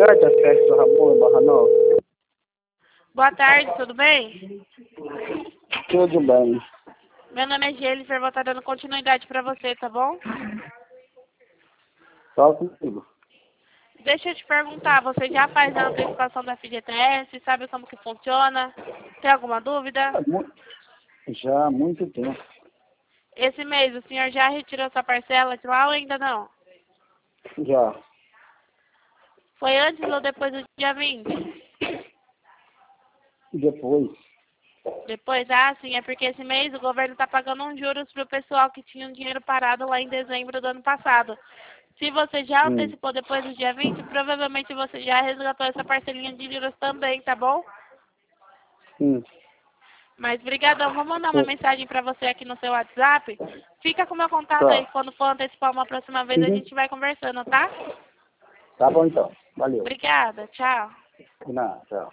tarde, a festa do Ramon, Barra Nova. Boa tarde, tudo bem? Tudo bem. Meu nome é Jennifer, vou estar dando continuidade para você, tá bom? Fala comigo. Deixa eu te perguntar, você já faz a antecipação da FGTS? Sabe como que funciona? Tem alguma dúvida? Já há muito tempo. Esse mês o senhor já retirou sua parcela de lá ou ainda não? Já. Foi antes ou depois do dia 20? Depois. Depois, sim, é porque esse mês o governo está pagando uns juros para o pessoal que tinha um dinheiro parado lá em dezembro do ano passado. Se você já antecipou depois do dia 20, provavelmente você já resgatou essa parcelinha de juros também, tá bom? Sim. Mas brigadão, vou mandar uma mensagem para você aqui no seu WhatsApp. Fica com o meu contato Tá. aí, quando for antecipar uma próxima vez a gente vai conversando, tá? Tá bom então. Valeu. Obrigada, tchau. De nada, tchau.